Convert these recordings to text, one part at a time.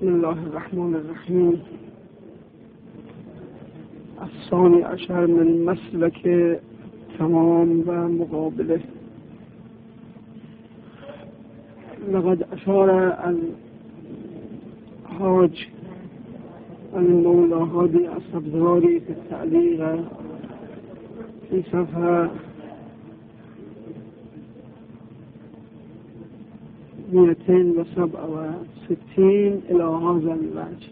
بسم الله الرحمن الرحیم. الثانی عشر من مسلک تمام و مقابله. لقد اشار الحاج المولى هادي الصبزواري في التعليق في صفحة 267 إلى هذا الوجه.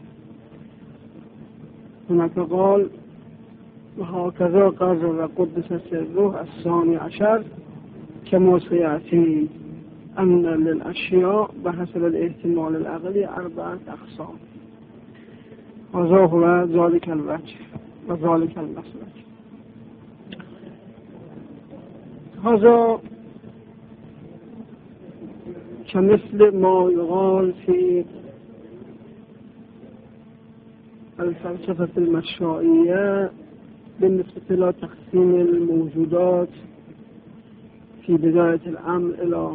هناك قال: وهكذا قرر قدس سره الثاني عشر كما سيأتي أن للأشياء بحسب الاحتمال العقلي 4 أقسام. هذا هو ذلك الوجه وذلك المسلك. هذا كمثل ما يقال في الفلسفة المشائية بالنسبة إلى تقسيم الموجودات في بداية الأمر إلى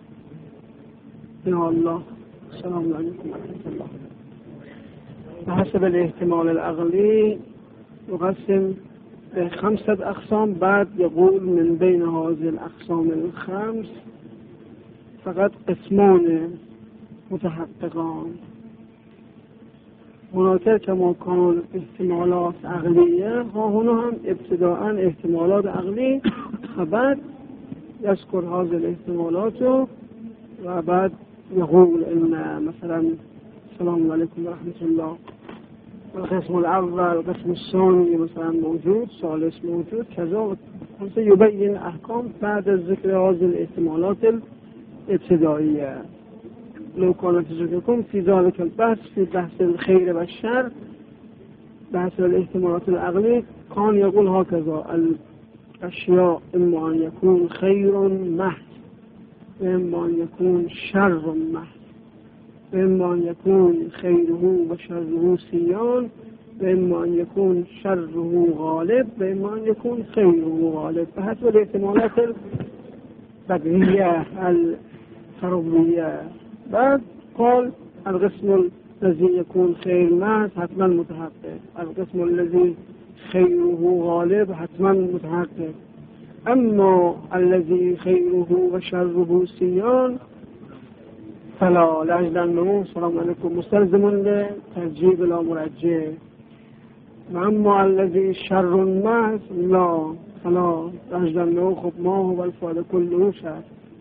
الله. السلام عليكم ورحمة الله. بحسب الاحتمال العقلي يقسم 5 أقسام. بعد يقول من بين هذه الأقسام الخمس فقط قسمان متحققان. هناك كما كان احتمالات عقلية هنا هم ابتداء احتمالات عقلي وبعد يذكر هذه الاحتمالات وبعد يقول إن مثلا السلام عليكم ورحمة الله القسم الأول القسم الثاني مثلا موجود، ثالث موجود، كذا. يبين أحكام بعد ذكر هذه الاحتمالات الابتدائية. لو كانت ذكركم في ذلك البحث في بحث الخير والشر بحث الاحتمالات العقلي كان يقول هكذا: الأشياء إما أن يكون خير محض وإما أن يكون شر محض وإما أن يكون خيره وشره سيان وإما أن يكون شره غالب وإما أن يكون خيره غالب بحسب الاحتمالات البديهية الفرضية. بعد قال القسم الذي يكون خير محض حتما متحقق، القسم الذي خيره غالب حتما متحقق، أما الذي خيره وشره سيان فلا. لأجل أنه السلام عليكم مستلزم لترجيب لا مرجع. وأما الذي شر محض لا فلا. لأجل أنه خب ما هو الفعل كله شر.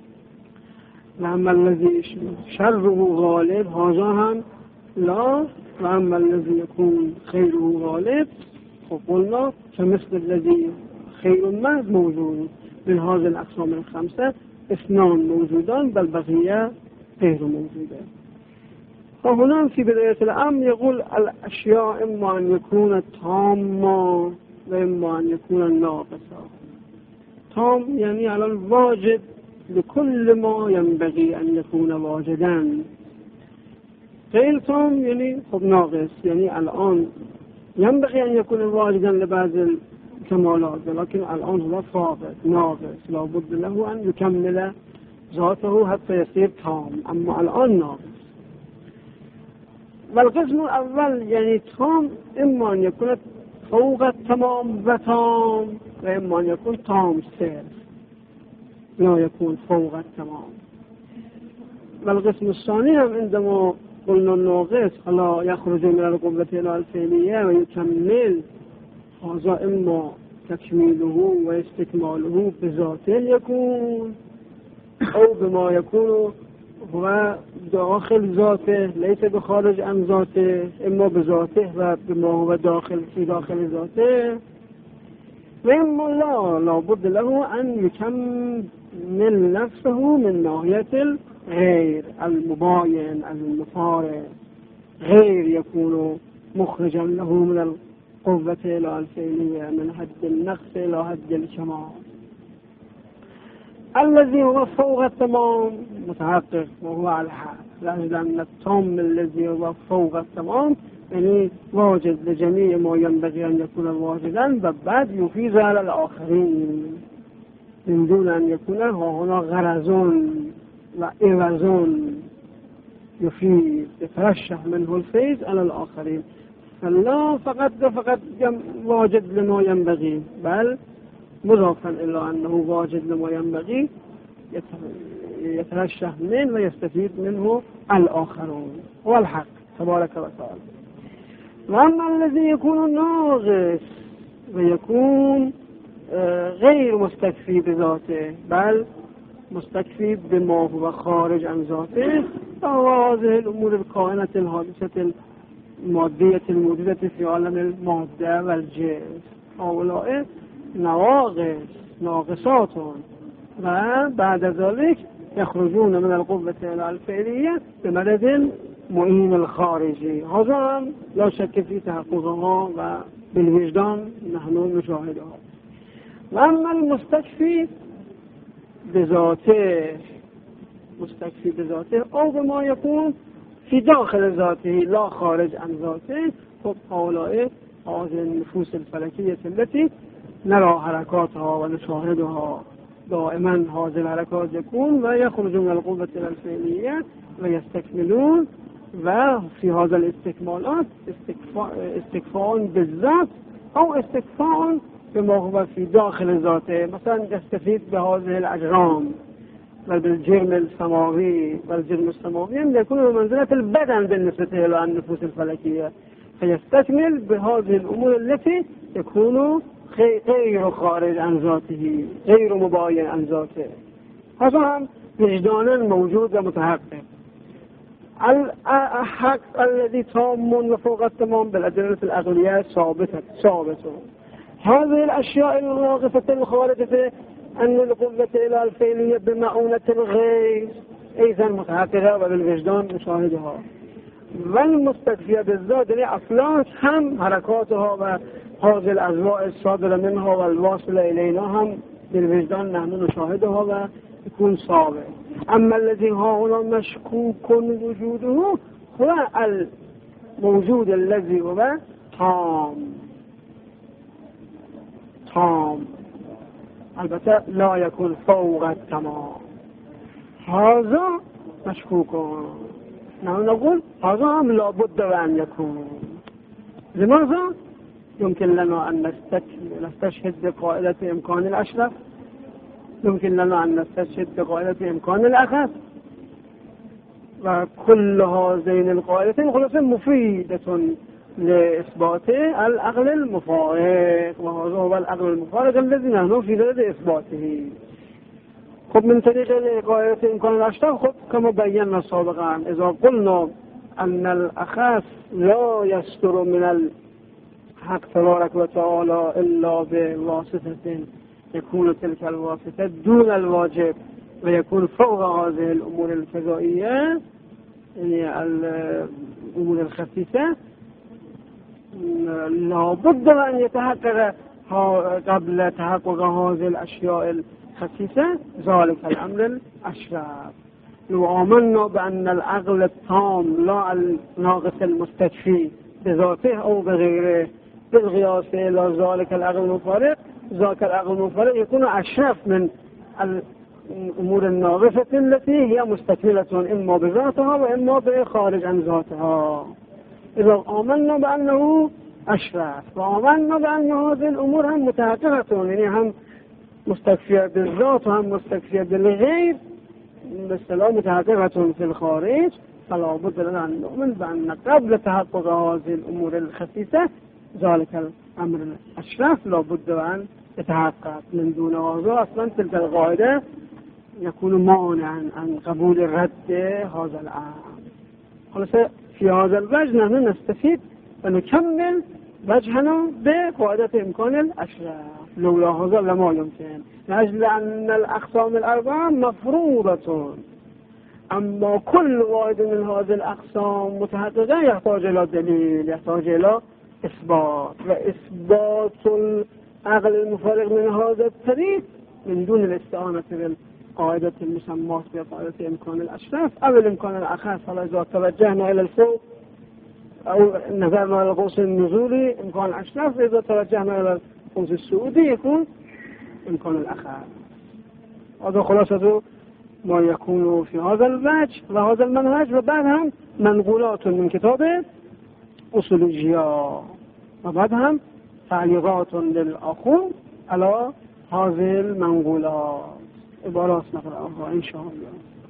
وأما الذي شره غالب هذا هم لا. وأما الذي يكون خيره غالب قلنا كمثل الذي خير محض موجود. من هذه الأقسام الخمسة 2 موجودان بل بقية غير موجودة. وهنا في بداية الأمر يقول الأشياء إما أن يكون تامة وإما أن يكون ناقصة. تام يعني على الواجب لكل ما ينبغي أن يكون واجدا. غير تام يعني خب ناقص، يعني الآن ينبغي أن يكون واجدا لبعض الكمالات ولكن الآن هو فاقد ناقص لابد له أن يكمل ذاته حتى يصير تام، أما الآن ناقص. والقسم الأول يعني تام إما أن يكون فوق التمام وتام وإما أن يكون تام صرف لا يكون فوق التمام. والقسم الثاني هم عندما قلنا الناقص فلا يخرج من القوة إلى الفعلية ويكمل، هذا إما تكميله واستكماله بذاته يكون أو بما يكون هو داخل ذاته ليس بخارج عن ذاته، إما بذاته وبما هو داخل في داخل ذاته، وإما لا بد له أن يكمل نفسه من ناحية الغير المباين المفارق، غير يكون مخرجا له من القوة إلى الفعلية من حد النقص إلى حد الكمال. الذي هو فوق التمام متحقق وهو على الحال، لأن التام الذي هو فوق التمام يعني واجد لجميع ما ينبغي أن يكون واجدا وبعد يفيد على الآخرين من دون أن يكون هنا غرض وإعواز يفيد يترشح منه الفيض على الآخرين. فلا فقط واجد لما ينبغي، بل مضافا إلى أنه واجد لما ينبغي يترشح منه ويستفيد منه الآخرون والحق تبارك وتعالى. وأما الذي يكون ناقص ويكون غير مستكفي بذاته بل مستكفي بما هو خارج عن ذاته، فهو هذه الأمور الكائنة الحادثة المادية الموجودة في عالم المادة والجسم، هؤلاء ناقصات، وبعد ذلك يخرجون من القوة الفعلية بمدد معين الخارجي. هذا لا شك في تحققها وبالوجدان نحن نشاهدها. وأما المستكفي بذاته أو بما يكون في داخل ذاته لا خارج عن ذاته، هؤلاء هذه النفوس الفلكية التي نرى حركاتها ونشاهدها دائما. هذه الحركات يكون ويخرج من القوة الفعلية ويستكملون، وفي هذا الاستكمالات استكفاء بالذات أو استكفاء بما هو في داخل ذاته. مثلا يستفيد بهذه الأجرام بالجرم السماوي، والجرم السماوي يكون بمنزلة البدن بالنسبة إلى النفوس الفلكية، فيستكمل بهذه الأمور التي يكون غير خارج عن ذاته، غير مباين عن ذاته. هذا هم وجدانا موجود ومتحقق. الحق الذي تام وفوق التمام بالأدلة العقلية ثابت. هذه الأشياء الواقفة الخارجة أن القوة إلى الفعلية بمعونة الغير أيضا متحققة وبالوجدان نشاهدها. والمستكفية بالذات أصلا هم حركاتها وهذه الأجواء الصادرة منها والواصلة إلينا هم بالوجدان نحن نشاهدها ويكون صعب. أما الذي هنا مشكوك وجوده هو الموجود الذي هو تام، البته لا يكون فوق التمام. هذا مشكوك، نحن نقول هذا هم لابد أن يكون. لماذا؟ يمكن لنا أن نستشهد بقاعدة إمكان الأشرف، يمكن لنا أن نستشهد بقاعدة إمكان الأخف، وكل هذين القاعدتين خلاصة مفيدة لإثبات العقل المفارق، وهذا هو العقل المفارق الذي نحن في ذات إثباته. خب من طريق قاعدة إمكان الأشرف، خب كما بينا سابقا إذا قلنا أن الأخف لا يستر من الحق تبارك وتعالى إلا بواسطة يكون تلك الواسطة دون الواجب ويكون فوق هذه الأمور الفضائية، يعني الأمور الخفيفة، لابد أن يتحقق قبل تحقق هذه الأشياء الخفيفة ذلك الأمر الأشرف. لو آمنا بأن العقل التام لا الناقص المستكفي بذاته أو بغيره بالقياس إلى ذلك العقل المفارق، ذاك العقل المفارق يكون أشرف من الأمور الناقصة التي هي مستكملة إما بذاتها وإما بخارج عن ذاتها. إذا آمنا بأنه أشرف وآمنا بأن هذه الأمور هم متحققة، يعني هم مستكفية بالذات وهم مستكفية بالغير مثلا متحققة في الخارج، فلا بد لنا أن نؤمن بأن قبل تحقق هذه الأمور الخفيفة ذلك الأمر الأشرف لا بد أن يتحقق. من دون هذا أصلا تلك القاعدة يكون مانعا عن قبول الرد هذا الأمر. خلاص في هذا الوجه نحن نستفيد ونكمل وجهنا بقاعدة إمكان الأشرف. لولا هذا لما يمكن، لأجل أن الأقسام الأربعة مفروضة، أما كل واحد من هذه الأقسام متحققة يحتاج إلى دليل، يحتاج إلى إثبات، وإثبات العقل المفارق من هذا الطريق من دون الاستعانة بالقاعدة المسمى بقاعدة إمكان الأشرف أو الإمكان الأخف. إذا توجهنا إلى الفوق أو نظرنا إلى القوس النزولي إمكان الأشرف، إذا توجهنا إلى السعودي يكون إمكان الأخف. هذا خلاصة ما يكون في هذا الوجه وهذا المنهج، وبعد هم منقولات من كتاب أصوليجيا، وبعد هم تعليقات للأخو على هذه المنقولات. عبارات نقرأها إن شاء الله.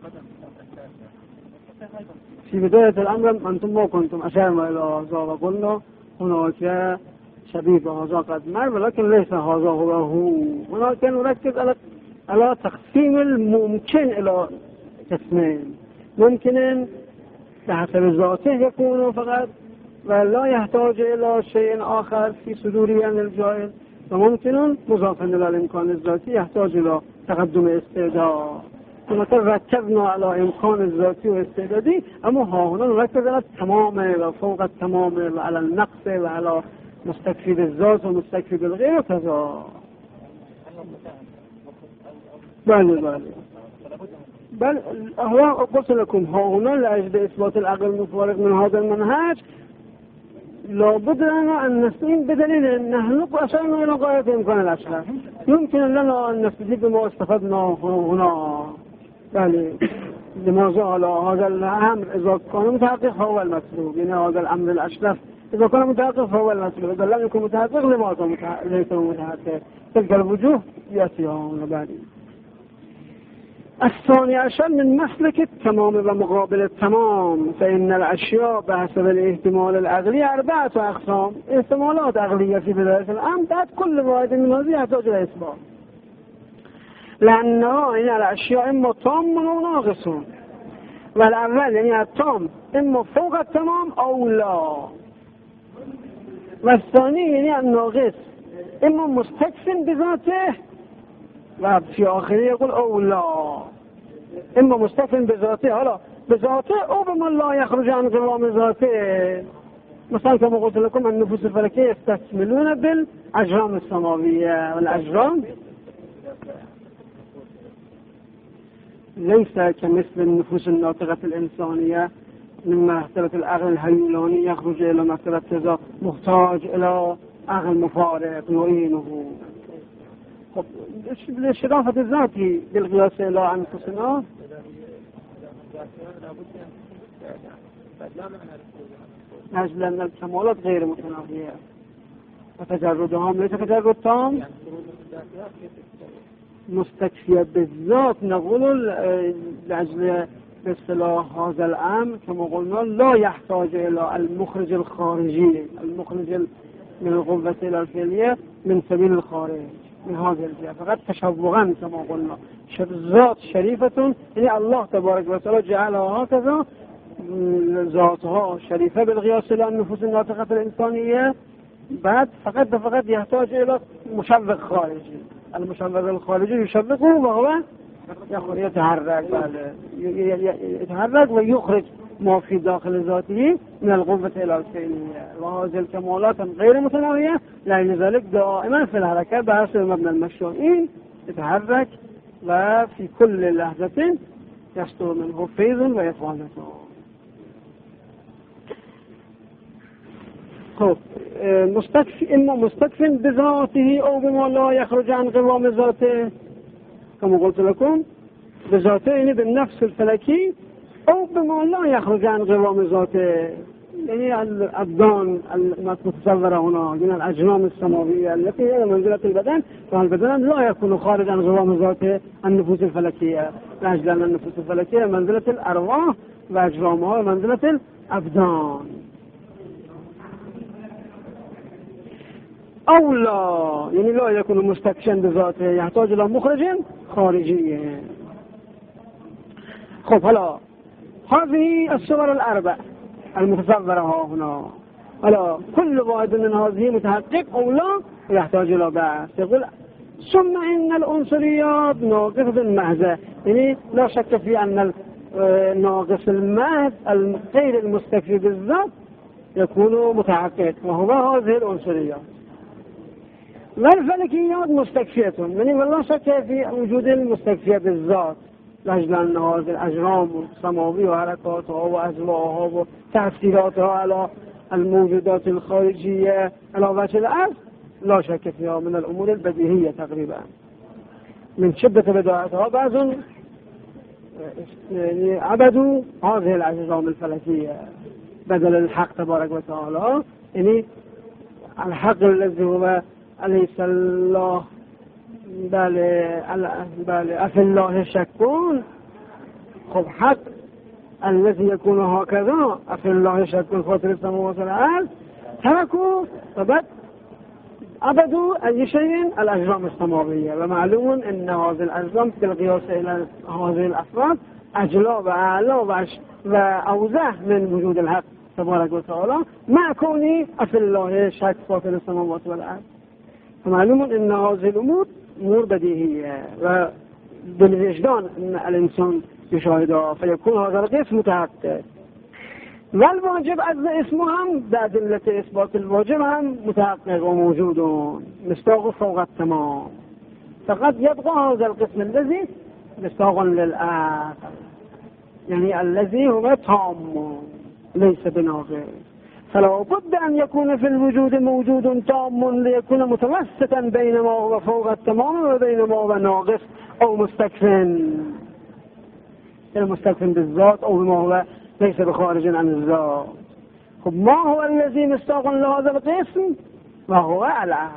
في بداية الأمر أنتم ما كنتم أشرنا إلى هذا وقلنا هناك شبيه هذا قد مر، ولكن ليس هذا هو. هناك نركز على تقسيم الممكن إلى قسمين. ممكن بحسب ذاته يكون فقط ولا يحتاج إلى شيء آخر في صدوره عن الجائز، وممكن مضافا إلى الإمكان الذاتي يحتاج إلى تقدم استعداد. مثلا ركزنا على إمكان الذاتي واستعدادي، أما ها هنا نركز على التمام وفوق التمام وعلى النقص وعلى مستكفي بالذات ومستكفي بالغير وكذا. بل هو قلت لكم ها هنا لأجل إثبات العقل المفارق من هذا المنهج لابد لنا أن نستعين بدليل أن نحن أشرنا إلى غاية إمكان الأشخاص. يمكن لنا أن نستفيد بما استفدنا هنا. بل لماذا على هذا الأمر إذا كان متحقق هو المطلوب، يعني هذا الأمر الأشرف إذا كان متحقق فهو المطلوب، إذا لم يكن متحقق لماذا ليس متحقق؟ تلك الوجوه يأتيها بعدين. الثاني عشر من مسلك التمام ومقابل التمام، فإن الأشياء بحسب الاحتمال العقلي 4 أقسام. احتمالات عقلية في بداية الأمر، بعد كل واحد من هذه يحتاج إلى إثبات، لأنه يعني الأشياء إما تام أو ناقص، والأول يعني التام إما فوق التمام أو لا، والثاني يعني الناقص إما مستكف بذاته، وفي آخره يقول أو لا، إما مستكف بذاته هلا بذاته أو بمن لا يخرج عن قوام ذاته. مثلا كما قلت لكم النفوس الفلكية يستكملون بالأجرام السماوية، والأجرام ليس كمثل النفوس الناطقة الإنسانية من مرتبة العقل الهيولاني يخرج إلى مرتبة كذا محتاج إلى عقل مفارق يعينه. للشرافة الذاتي بالقياس إلى أنفسنا نجد أن الكمالات غير متناهية، وتجردهم ليس تجرد تام مستكفية بالذات. نقول لأجل باصطلاح هذا الأمر كما قلنا لا يحتاج إلى المخرج الخارجي، المخرج من القوة إلى الفعلية من سبيل الخارج من هذه الجهة، فقط تشبها كما قلنا. ذات شريفة يعني الله تبارك وتعالى جعلها هكذا، ذاتها شريفة بالقياس إلى النفوس الناطقة الإنسانية، بعد فقط يحتاج إلى مشوق خارجي. المشوق الخارجي يشوقه وهو يتحرك ويخرج ما في داخل ذاته من القوة إلى الفعلية، وهذه الكمالات غير متناهية، لأن ذلك دائما في الحركة بحسب مبنى المشروعين يتحرك، وفي كل لحظة يصدر منه فيض ويفعالته. إما مستكف بذاته أو بما لا يخرج عن قوام ذاته، كما قلت لكم بذاته يعني بالنفس الفلكي، أو بما لا يخرج عن قوام ذاته، يعني الأبدان المتصورة هنا من الأجرام السماوية التي هي منزلة البدن، فالبدن لا يكون خارج عن قوام ذاته النفوس الفلكية، لأجل أن النفوس الفلكية منزلة الأرواح وأجرامها منزلة الأبدان. أو لا يعني لا يكون مستكشا بذاته، يحتاج إلى مخرج خارجي. خب هلا هذه الصور الأربع المتصورة هنا، هلا كل واحد من هذه متحقق أو لا يحتاج إلى بعث. يقول ثم إن العنصريات ناقصة محضة، يعني لا شك في أن الناقص المحض غير المستكفي بالذات يكون متحقق، وهو هذه العنصريات. والفلكيات مستكفية، يعني ولا شك في وجود المستكفية بالذات، لأجل أن هذه الأجرام السماوية وحركاتها وأجواءها وتأثيراتها على الموجودات الخارجية على وجه الأرض لا شك فيها من الأمور البديهية تقريبا من شدة بداعتها. بعض يعني عبدوا هذه الأجرام الفلكية بدل الحق تبارك وتعالى. يعني الحق الذي هو أليس الله بل أفي الله شكون. خب حق الذي يكون هكذا أفي الله شكون فاطر السماوات والأرض تركوا فبد عبدوا أي شيء الأجرام السماوية. ومعلوم أن هذه الأجرام بالقياس إلى هذه الأفراد أجلى وأعلى وأوضح من وجود الحق تبارك وتعالى مع كونه أفي الله شك فاطر السماوات والأرض. فمعلوم أن هذه الأمور أمور بديهية وبالوجدان أن الإنسان يشاهدها فيكون هذا القسم متحقق. والواجب از اسمه هم بأدلة إثبات الواجب هم متحقق وموجود مستاق فوق التمام. فقد يبقى هذا القسم الذي مستاق للآخر يعني الذي هو تام ليس بناقص. فلا بد أن يكون في الوجود موجود تام ليكون متوسطا بين ما هو فوق التمام وبين ما هو ناقص أو مستكفن. المستكفن بالذات أو ما هو ليس بخارج عن الذات. خب ما هو الذي مستاق لهذا القسم؟ ما هو العقل.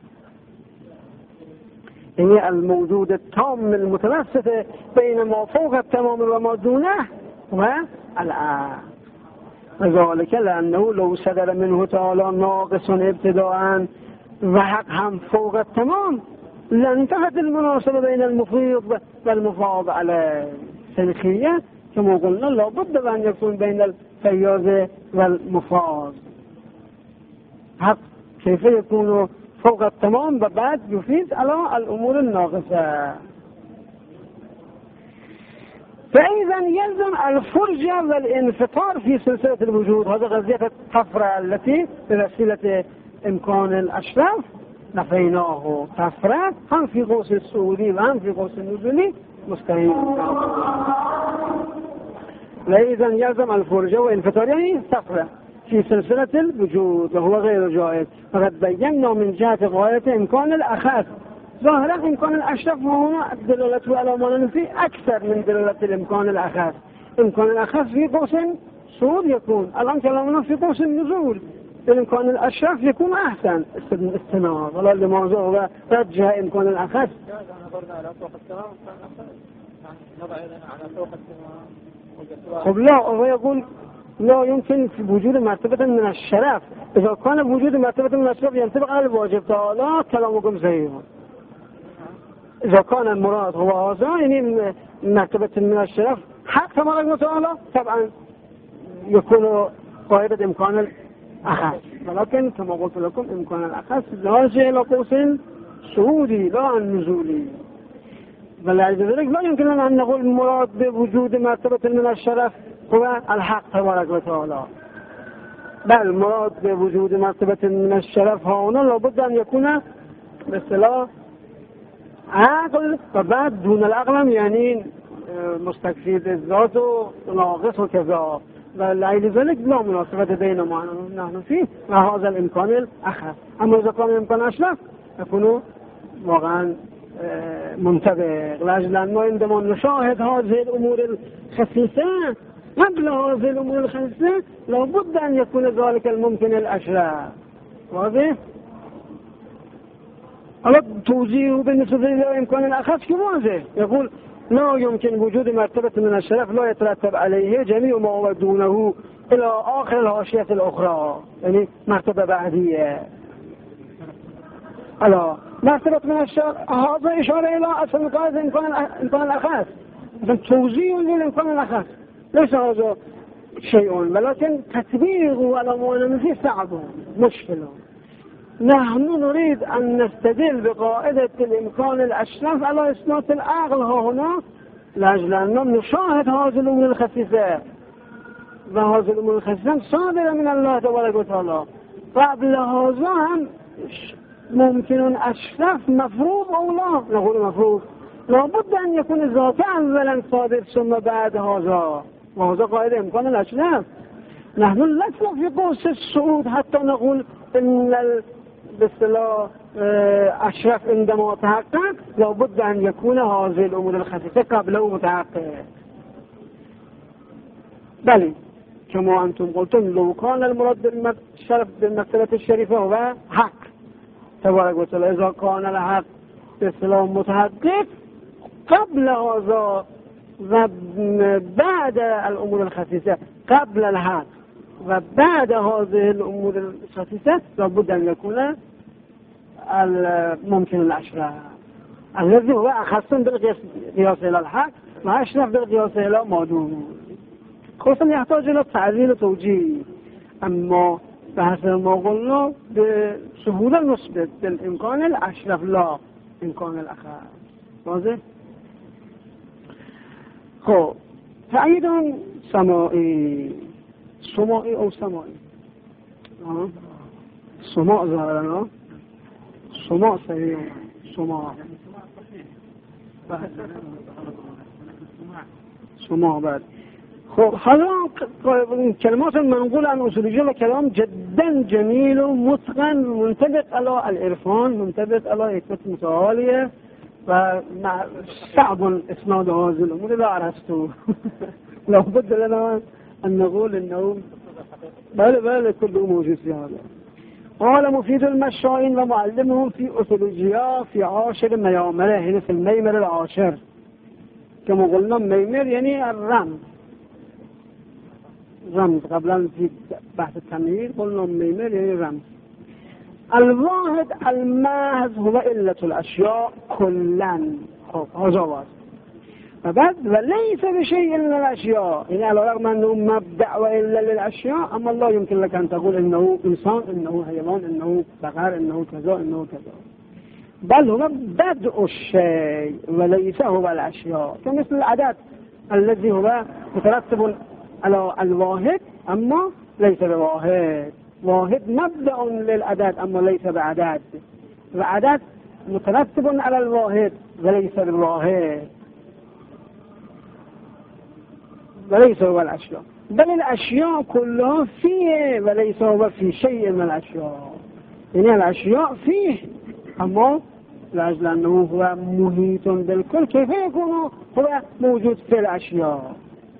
هي الموجود التام المتوسط بين ما فوق التمام وما دونه هو العقل. وذلك لأنه لو صدر منه تعالى ناقص ابتداء وحق هم فوق التمام لانتهت المناسبة بين المفيض والمفاض على سلخية كما قلنا لابد أن يكون بين الفياض والمفاض. حق كيف يكون فوق التمام وبعد يفيد على الأمور الناقصة. فإذا يلزم الفرجة والانفطار في سلسلة الوجود. هذا قضية الطفرة التي بوسيلة إمكان الأشراف نفيناه. طفرة هم في قوس السعودي وهم في قوس النزولي مستحيل. فإذا يلزم الفرجة والانفطار يعني طفرة في سلسلة الوجود وهو غير جائز. فقد بينا من جهة غاية إمكان الأخذ ظاهرا إمكان الأشرف وهنا دلالته على ما نفي أكثر من دلالة الإمكان الأخذ. إمكان الأخذ في قوس صعود يكون الآن كلامنا في قوس النزول. الإمكان الأشرف يكون أحسن استناد ولا لماذا هو رجح إمكان الأخذ. خب لا هو يقول لا يمكن في وجود مرتبة من الشرف. إذا كان وجود مرتبة من الشرف ينطبق على الواجب تعالى كلامكم صحيح. إذا كان المراد هو هذا يعني مرتبة من الشرف حق تبارك وتعالى طبعا يكون قاعدة إمكان الأخذ. ولكن كما قلت لكم إمكان الأخذ راجع إلى قوس صعودي لا النزولي. ولذلك لا يمكن أن نقول المراد بوجود مرتبة من الشرف هو الحق تبارك وتعالى. بل المراد بوجود مرتبة من الشرف هنا لابد أن يكون مثل عقل وبعد دون العقل يعني مستكفي بالذات وناقص وكذا. ولذلك لا مناسبة بين ما نحن فيه وهذا الإمكان الأخر. أما إذا كان الإمكان أشرف يكون واقعا منتبه. لأجل أنه عندما نشاهد هذه الأمور الخفيفة قبل هذه الأمور الخفيفة لابد أن يكون ذلك الممكن الأشرف. واضح؟ على توجيه بالنسبة إلى إمكان الأخذ كواضح. يقول لا يمكن وجود مرتبة من الشرف لا يترتب عليه جميع ما هو دونه إلى آخر الحاشية الأخرى يعني مرتبة بعدية. ألا مرتبة من الشرف هذا إشارة إلى أصل قاعدة إمكان الأخذ. إذن توجيه للإمكان الأخذ ليس هذا شيء ولكن تطبيقه على ما فيه صعب مشكلة. نحن نريد أن نستدل بقاعدة الإمكان الأشرف على إثبات العقل هنا لأجل أننا نشاهد هذه الأمور الخفيفة وهذه الأمور الخفيفة صادرة من الله تبارك وتعالى. قبل هذا هم ممكن أشرف مفروض أو لا نقول مفروض لابد أن يكون ذات أولا صادر ثم بعد هذا وهذا قاعدة إمكان الأشرف. نحن لسنا في قوس الصعود حتى نقول إن بالصلاة أشرف عندما تحقق لابد أن يكون هذه الأمور الخفيفة قبله متحقق. بله كما أنتم قلتم لو كان المراد بالمكتبة الشريفة هو حق تبارك وتعالى، إذا كان الحق بإسلام متحقق قبل هذا وبعد الأمور الخفيفة، قبل الحق وبعد هذه الأمور الخفيفة لابد أن يكون الممكن الأشرف الذي هو أخص بالقياس إلى الحق وأشرف بالقياس إلى معدوم، خصوصا يحتاج إلى تعديل وتوجيه. أما بحسب ما قلنا بسهولة نثبت بالإمكان الأشرف لا إمكان الأخف. واضح؟ خب تأييد سماعي أو سماعي سماع ظاهرا سماع صحيح سماع بعد. خب حالا کلمات منقول عن اصولية وكلام جدا جميل ومتقن منطبق على العرفان، منطبق على حكمة متعالية، وصعب اسناد هذه الامور لا عرفته. لابد لنا ان نقول انه بل كله موجود في هذا. قال مفيد المشائين ومعلمهم في اصولية في عاشر ميامره، هنا في الميمر العاشر. كما قلنا ميمر يعني الرمز، رمز قبلا في بحث التمهيد قلنا ميمر يعني رمز. الواحد المحض هو علة الأشياء كلا. خب هذا واحد. وبعد وليس بشيء إلا الأشياء، يعني على الرغم أنه مبدأ وإلا للأشياء، أما الله يمكن لك أن تقول إنه إنسان، إنه حيوان، إنه بقر، إنه كذا، إنه كذا، بل هو بدء الشيء وليس هو الأشياء، كمثل العدد الذي هو مترتب على الواحد أما ليس بواحد. واحد مبدأ للعدد أما ليس بعدد، العدد مترتب على الواحد وليس بالواحد، وليس هو الأشياء، بل الأشياء كلها فيه وليس هو في شيء من الأشياء. يعني الأشياء فيه أما لأجل أنه هو محيط بالكل، كيف يكون هو موجود في الأشياء؟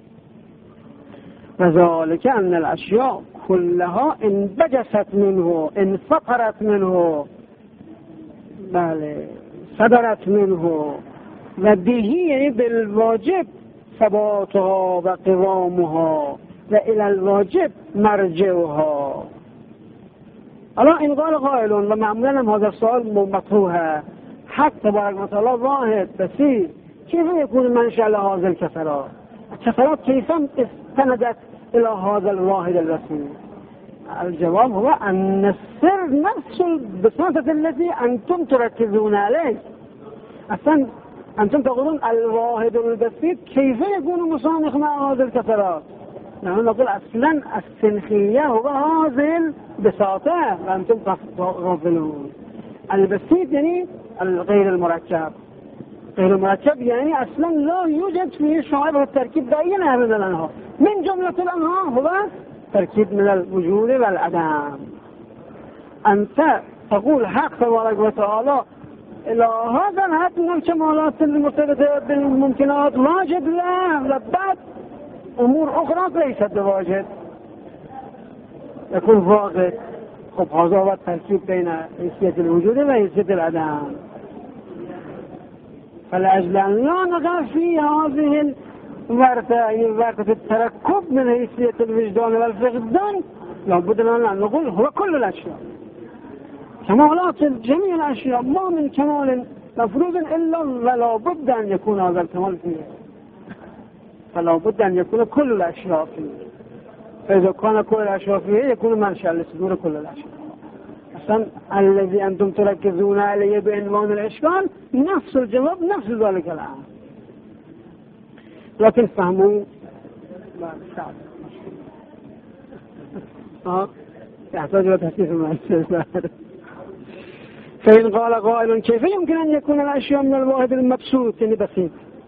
وذلك أن الأشياء كلها انبجست منه، انفطرت منه، بله صدرت منه، وبه بالواجب ثباتها وقوامها وإلى الواجب مرجعها. الآن إن قال قائل ومعمولا هذا السؤال مطروحه، حق تبارك وتعالى واحد بسيط، كيف يكون منشأ لهذه الكثرات؟ الكثرات كيف استندت إلى هذا الواحد البسيط؟ الجواب هو أن السر نفس البساطة التي أنتم تركزون عليه. أصلا أنتم تقولون الواحد البسيط كيف يكون مصانخ مع هذه الكثرات؟ نحن نقول أصلا السنخية هو هذه البساطة وأنتم غافلون. البسيط يعني الغير المركب، غير المركب يعني أصلا لا يوجد فيه شعائر التركيب بأي نوع من الأنواع، من جملة الأنواع هو تركيب من الوجود والعدم. أنت تقول حق تبارك وتعالى إلى هذا الحد من الكمالات المرتبطة بالممكنات واجد له، وبعد أمور أخرى ليست بواجد يكون فاقد. خب هذا هو التركيب بين حيثية الوجود وحيثية العدم. فلأجل أن لا نقع في هذه الورطة، يعني ورطة التركب من حيثية الوجدان والفقدان، لابد أن نقول هو كل الأشياء، كمالات جميع الأشياء، ما من كمال مفروض إلا ولا بد أن يكون هذا الكمال فيه، فلا بد أن يكون كل الأشياء فيه. فإذا كان كل الأشياء فيه يكون منشأ لصدور كل الأشياء. أصلا الذي أنتم تركزون عليه بعنوان الإشكال نفس الجواب نفس ذلك الآن، لكن فهموا يحتاج إلى تحسيس المعرفة. فإن قال قائل كيف يمكن أن يكون الأشياء من الواحد المبسوط يعني بسيط؟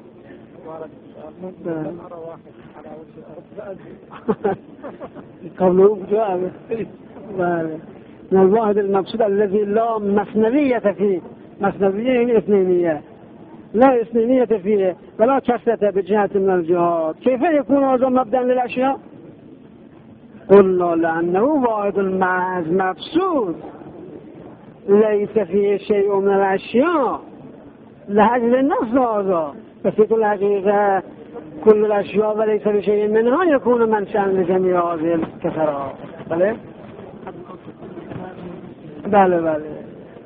قوله جواب من الواحد المبسوط الذي لا مثنوية فيه، مثنوية هي اثنينية، لا إثنينية فيه ولا كثرة بجهة من الجهات. كيف يكون هذا مبدأ للأشياء؟ قلنا لأنه واحد محض مبسوط ليس فيه شيء من الأشياء لأجل النفس هذا، ففي كل حقيقة كل الأشياء وليس بشيء منها يكون منشأ لجميع هذه الكثرات. بله بله بله.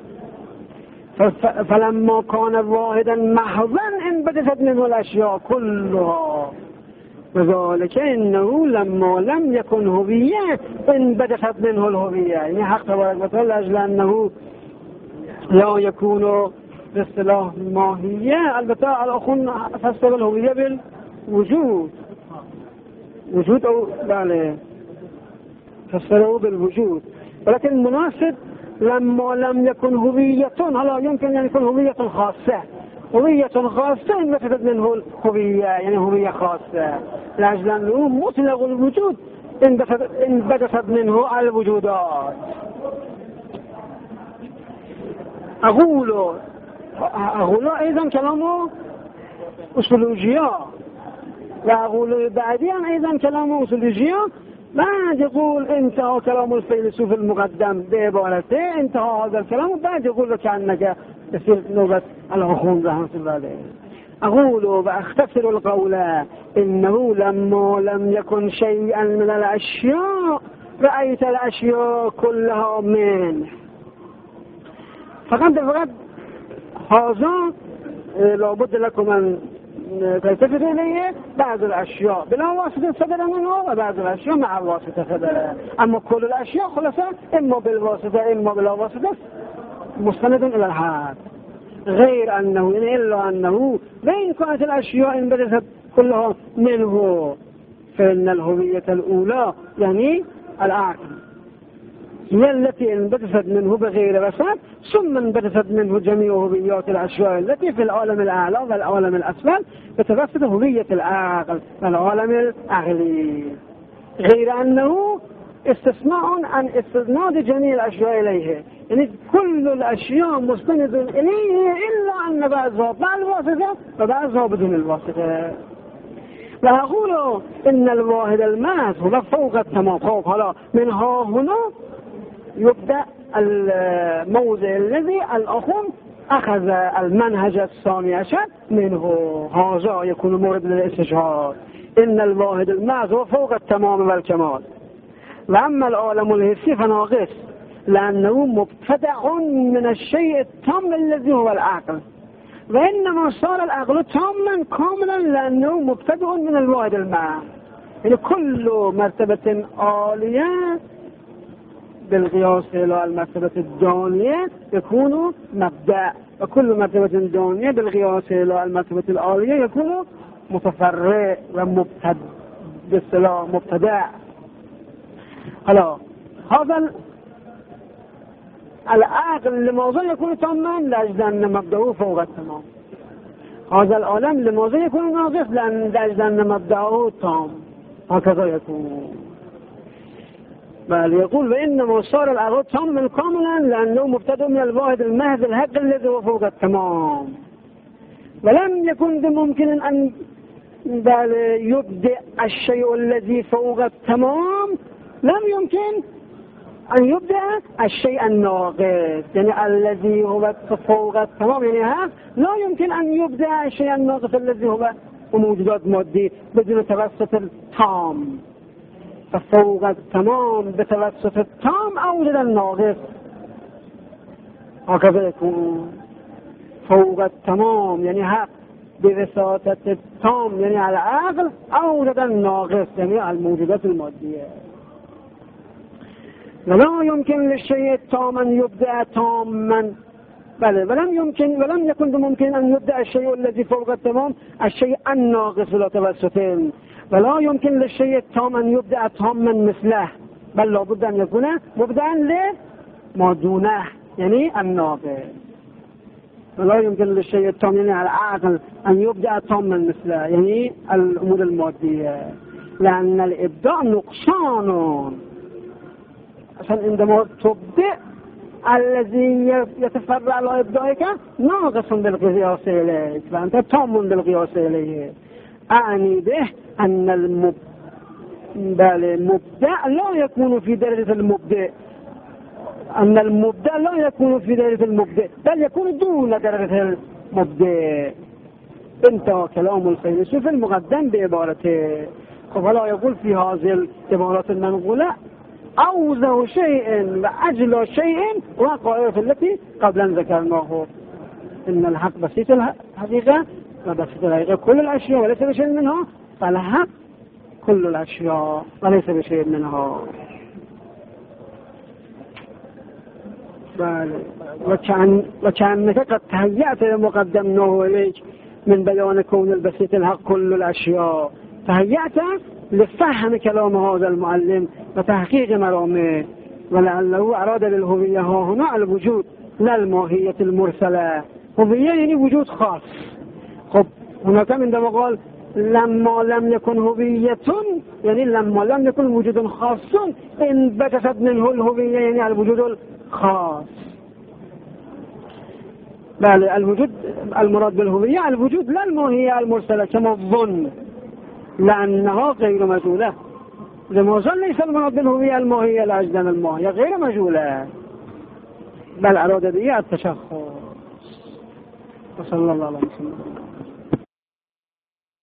فلما كان واحدا محضا انبدست منه الأشياء كلها، وذلك إنه لما لم يكن هوية انبدست منه الهوية. يعني حق تبارك وتعالى لأجل أنه لا يكون باصطلاح ماهية. البتة الأخون فسر الهوية بالوجود، وجود أو بله فسره بالوجود، ولكن مناسب لما لم يكن هوية. هلا يمكن أن يكون هوية خاصة، هوية خاصة انبدست منه الهوية، يعني هوية خاصة لأجل أنه مطلق الوجود انبدست منه الوجودات. أقول أيضا كلامه أصولوجيا، وأقول بعدين أيضا كلامه أصولوجيا. بعد يقول انتهى كلام الفيلسوف المقدم بعبارته، انتهى هذا الكلام، وبعد يقول كأنك يصير نوبة الأخون رحمة الله عليه. أقول وأختصر القول إنه لما لم يكن شيئا من الأشياء رأيت الأشياء كلها منه. فقط هذا لابد لكم أن تلتفت إليه. بعض الأشياء بلا واسطة صدر منه، وبعض الأشياء مع الواسطة صدر. أما كل الأشياء خلاصة إما بالواسطة إما بلا واسطة مستند إلى الحق، غير أنه إلا أنه بين كانت الأشياء انبدست كلها منه، فإن الهوية الأولى يعني العقل هي التي انبدست منه بغير وسط، ثم انبدست منه جميع هويات الأشياء التي في العالم الأعلى والعالم الأسفل بتوسط هوية العقل والعالم العقلي، غير أنه استثناء عن استثناء جميع الأشياء إليه. يعني كل الأشياء مستند إليه إلا أن بعضها بالواسطة وبعضها بدون الواسطة. وأقول إن الواحد الماس هو فوق التمام. هلا من ها هنا يبدأ الموضع الذي الأخون أخذ المنهج الثاني عشر منه، هذا يكون مورد للاستشهاد. إن الواحد الماس هو فوق التمام والكمال. وأما العالم الحسي فناقص لأنه مبتدع من الشيء التام الذي هو العقل، وإنما صار العقل تاما كاملا لأنه مبتدع من الواحد الماس. يعني كل مرتبة عالية بالقياس إلى المرتبة الدانية يكون مبدأ، وكل مرتبة دانية بالقياس إلى المرتبة العالية يكون متفرع ومبتدع. هلا هذا العقل لماذا يكون تاما؟ لأجل أن مبدأه فوق التمام. هذا العالم لماذا يكون ناقص؟ لأجل أن مبدأه تام. هكذا يكون. بل يقول وإنما صار العقل تاما كاملا لأنه مبتدأ من الواحد المحض الحق الذي هو فوق التمام. ولم يكن بممكن أن يبدأ الشيء الذي فوق التمام، لم يمكن أن يبدأ الشيء الناقص، يعني الذي هو فوق التمام. يعني لا يمكن أن يبدأ الشيء الناقص الذي هو موجودات مادي بدون توسط التام. ففوق التمام بتوسط التام أوجد الناقص. هكذا يكون فوق التمام يعني حق بوساطة التام يعني العقل أوجد الناقص يعني الموجودات المادية. ولا يمكن للشيء التام أن يبدأ تاما، بل ولم يكن بممكن أن يبدأ الشيء الذي فوق التمام الشيء الناقص لا توسطين. ولا يمكن للشيء التام أن يبدأ تاما مثله، بل لابد أن يكون مبدأ لما دونه يعني الناقص. ولا يمكن للشيء التام يعني العقل أن يبدأ تاما مثله يعني الأمور المادية، لأن الإبداع نقصان. عشان عندما تبدأ الذي يتفرع على إبداعك ناقص بالقياس إليك فأنت تام بالقياس إليه. أعني به أن المبدع لا يكون في درجة المبدع، أن المبدع لا يكون في درجة المبدع بل يكون دون درجة المبدع. انتهى كلام الفيلسوف المقدم بعبارته. فلا يقول في هذه العبارات المنقولة أوزه شيء وأجل شيء وقائع التي قبلا ذكرناه، إن الحق بسيط الحقيقة وبسيط الحقيقة كل الأشياء وليس بشيء منها، فالحق كل الأشياء وليس بشيء منها. وكأنك قد تهيأت مقدمناه إليك من بيان كون البسيط الحق كل الأشياء، تهيأت لفهم كلام هذا المعلم وتحقيق مرامه، ولعله أراد بالهوية ها هنا الوجود لا الماهية المرسلة. هوية يعني وجود خاص. خب هناك عندما قال لما لم يكن هوية يعني لما لم يكن وجود خاص انبجست منه الهوية يعني الوجود الخاص. بل الوجود المراد بالهوية الوجود لا الماهية المرسلة كما الظن، لأنها غير مجهولة. لماذا ليس المراد بالهوية الماهية لأجل الماهية غير مجهولة، بل أراد بها التشخص. وصلى الله عليه وسلم.